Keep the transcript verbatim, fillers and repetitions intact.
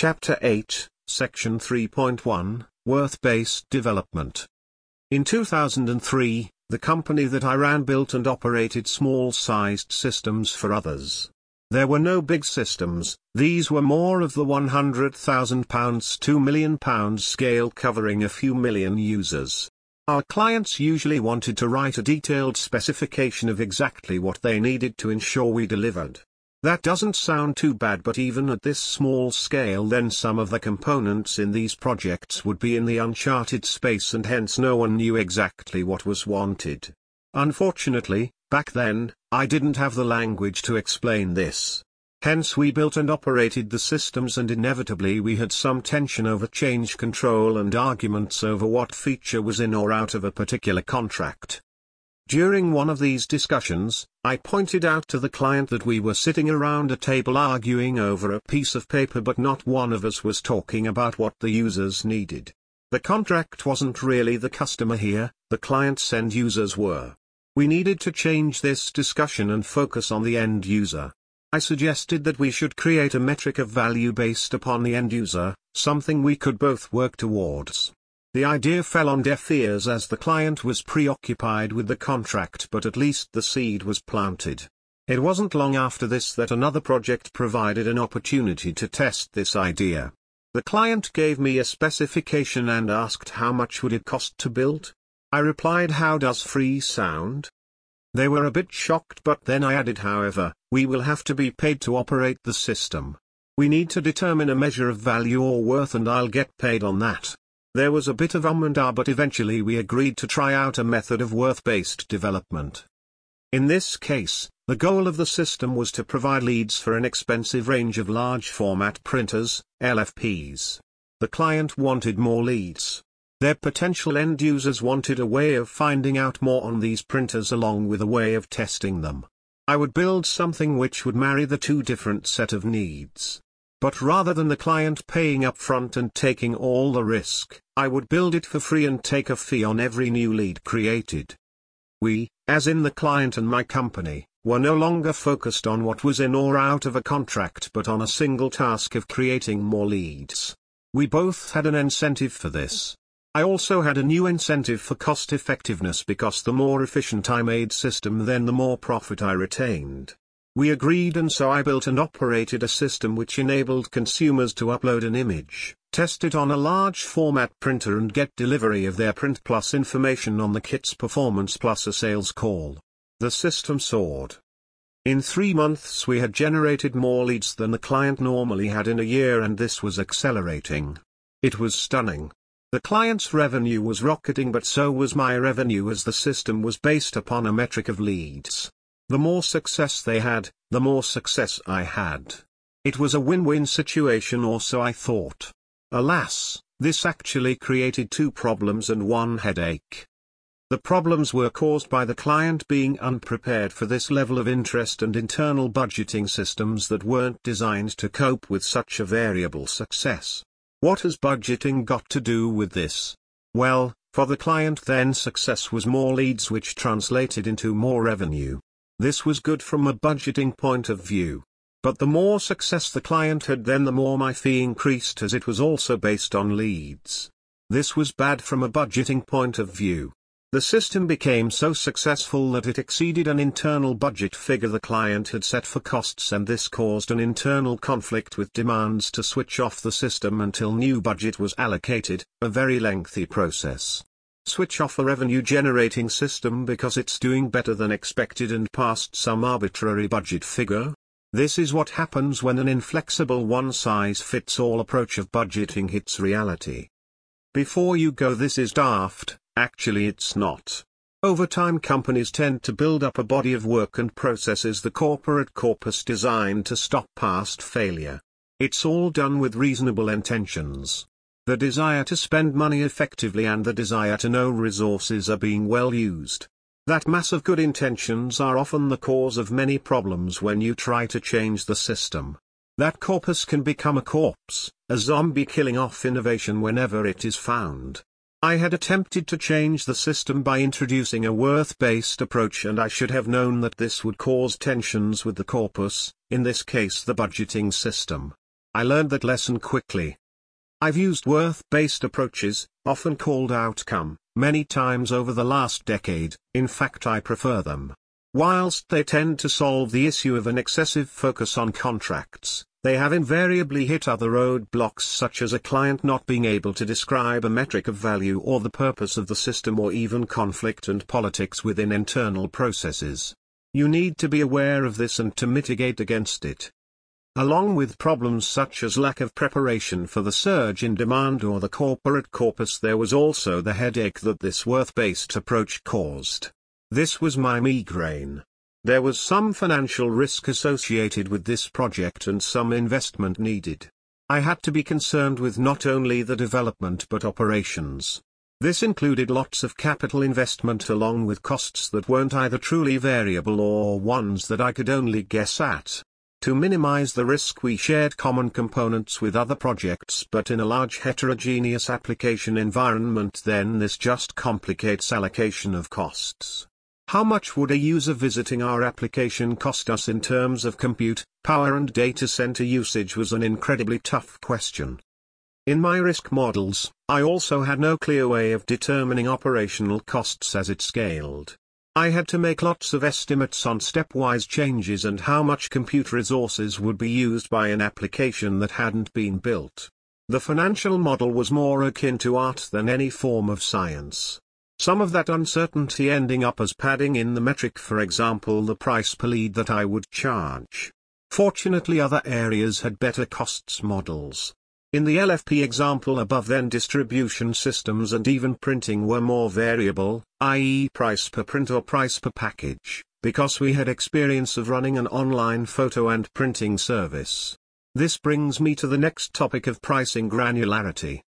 Chapter eight, Section three point one, Worth-Based Development. In two thousand three, the company that I ran built and operated small-sized systems for others. There were no big systems, these were more of the one hundred thousand pounds to two million pounds scale covering a few million users. Our clients usually wanted to write a detailed specification of exactly what they needed to ensure we delivered. That doesn't sound too bad, but even at this small scale then some of the components in these projects would be in the uncharted space and hence no one knew exactly what was wanted. Unfortunately, back then, I didn't have the language to explain this. Hence we built and operated the systems and inevitably we had some tension over change control and arguments over what feature was in or out of a particular contract. During one of these discussions, I pointed out to the client that we were sitting around a table arguing over a piece of paper but not one of us was talking about what the users needed. The contract wasn't really the customer here, the client's end users were. We needed to change this discussion and focus on the end user. I suggested that we should create a metric of value based upon the end user, something we could both work towards. The idea fell on deaf ears as the client was preoccupied with the contract, but at least the seed was planted. It wasn't long after this that another project provided an opportunity to test this idea. The client gave me a specification and asked how much would it cost to build. I replied, "How does free sound?" They were a bit shocked, but then I added, "However, we will have to be paid to operate the system. We need to determine a measure of value or worth and I'll get paid on that." There was a bit of um and ah, but eventually we agreed to try out a method of worth-based development. In this case, the goal of the system was to provide leads for an expensive range of large format printers, L F Ps. The client wanted more leads. Their potential end users wanted a way of finding out more on these printers along with a way of testing them. I would build something which would marry the two different set of needs. But rather than the client paying upfront and taking all the risk, I would build it for free and take a fee on every new lead created. We, as in the client and my company, were no longer focused on what was in or out of a contract but on a single task of creating more leads. We both had an incentive for this. I also had a new incentive for cost effectiveness because the more efficient I made system then the more profit I retained. We agreed and so I built and operated a system which enabled consumers to upload an image, test it on a large format printer and get delivery of their print plus information on the kit's performance plus a sales call. The system soared. In three months we had generated more leads than the client normally had in a year and this was accelerating. It was stunning. The client's revenue was rocketing but so was my revenue as the system was based upon a metric of leads. The more success they had, the more success I had. It was a win-win situation or so I thought. Alas, this actually created two problems and one headache. The problems were caused by the client being unprepared for this level of interest and internal budgeting systems that weren't designed to cope with such a variable success. What has budgeting got to do with this? Well, for the client then success was more leads which translated into more revenue. This was good from a budgeting point of view. But the more success the client had then the more my fee increased as it was also based on leads. This was bad from a budgeting point of view. The system became so successful that it exceeded an internal budget figure the client had set for costs and this caused an internal conflict with demands to switch off the system until new budget was allocated, a very lengthy process. Switch off a revenue-generating system because it's doing better than expected and past some arbitrary budget figure? This is what happens when an inflexible one-size-fits-all approach of budgeting hits reality. Before you go, this is daft, actually it's not. Over time companies tend to build up a body of work and processes the corporate corpus designed to stop past failure. It's all done with reasonable intentions. The desire to spend money effectively and the desire to know resources are being well used. That mass of good intentions are often the cause of many problems when you try to change the system. That corpus can become a corpse, a zombie killing off innovation whenever it is found. I had attempted to change the system by introducing a worth-based approach and I should have known that this would cause tensions with the corpus, in this case the budgeting system. I learned that lesson quickly. I've used worth-based approaches, often called outcome, many times over the last decade. In fact, I prefer them. Whilst they tend to solve the issue of an excessive focus on contracts, they have invariably hit other roadblocks, such as a client not being able to describe a metric of value or the purpose of the system, or even conflict and politics within internal processes. You need to be aware of this and to mitigate against it. Along with problems such as lack of preparation for the surge in demand or the corporate corpus, there was also the headache that this worth-based approach caused. This was my migraine. There was some financial risk associated with this project and some investment needed. I had to be concerned with not only the development but operations. This included lots of capital investment along with costs that weren't either truly variable or ones that I could only guess at. To minimize the risk, we shared common components with other projects, but in a large heterogeneous application environment, then this just complicates allocation of costs. How much would a user visiting our application cost us in terms of compute, power and data center usage was an incredibly tough question. In my risk models, I also had no clear way of determining operational costs as it scaled. I had to make lots of estimates on stepwise changes and how much compute resources would be used by an application that hadn't been built. The financial model was more akin to art than any form of science. Some of that uncertainty ending up as padding in the metric, for example the price per lead that I would charge. Fortunately, other areas had better costs models. In the L F P example above, then distribution systems and even printing were more variable, that is price per print or price per package, because we had experience of running an online photo and printing service. This brings me to the next topic of pricing granularity.